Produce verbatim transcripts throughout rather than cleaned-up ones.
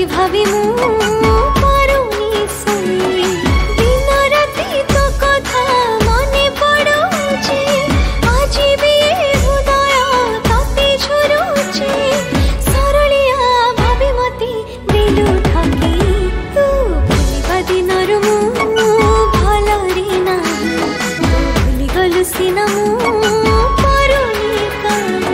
भाभी भाभी मु पारुनी सोई दिन राति तो कथा मने पड़ुचे आज भी हृदय ताते झुरुचे सरलिया भाभी मते दिलु ठकी तू भूलिबा दिनरु मु भलरे नाही भूली गलु सिना मु पारुनी काहे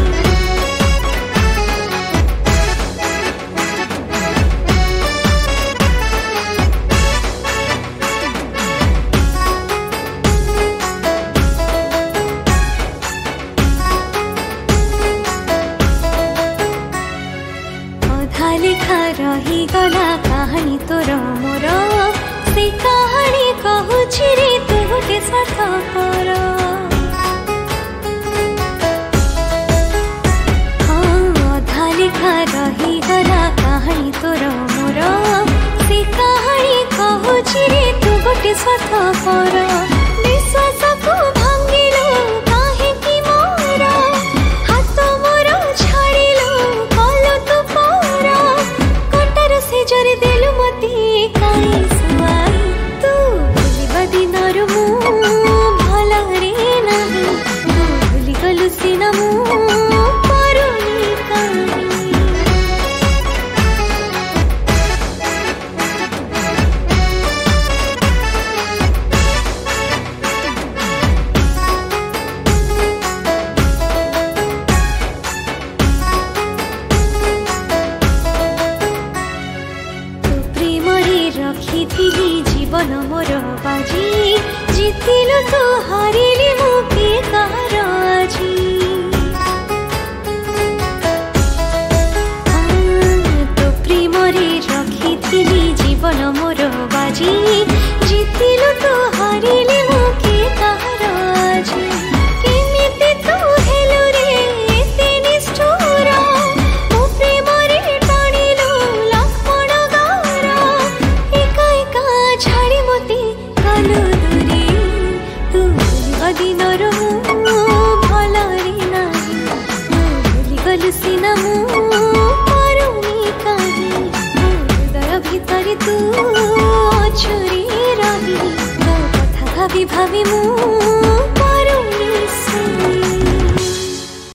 लेखा रही गला कहानी तोर मोर से कहानी कहूछि रे तू गोटे स्वार्थपर हाँ अधा लेखा रही गला कहानी तोर मोर से कहानी कहूछि रे तू गोटे स्वार्थपर विश्वास को भांगिलो काहे कि मोर हाथ मोर छाड़िलो कलो तू जरे देलु मती काई सुआई तू भूलिबा दिनरु मु भलरे नाही भूली गलु सिना मु पारुनी काहे रखिथिली जीवन मोर बाजी जितिलु तू हारिली मु के कार आजी तो प्रेम रे रखिथिली जीवन मोर बाजी जितिलु तू हारिली मु के कार आजी केमिति तू हेलु रे एते निष्ठुर मो प्रेम रे टाणिलु लक्ष्मण गार छाड़ी मते कालु दूरे तू भूलिबा दिनरु मु भलरे नाही भूली गलु सिना मु पारुनी काहे हृदय भितरे तू अछु रे रही तो कथा भाभी भाभी मु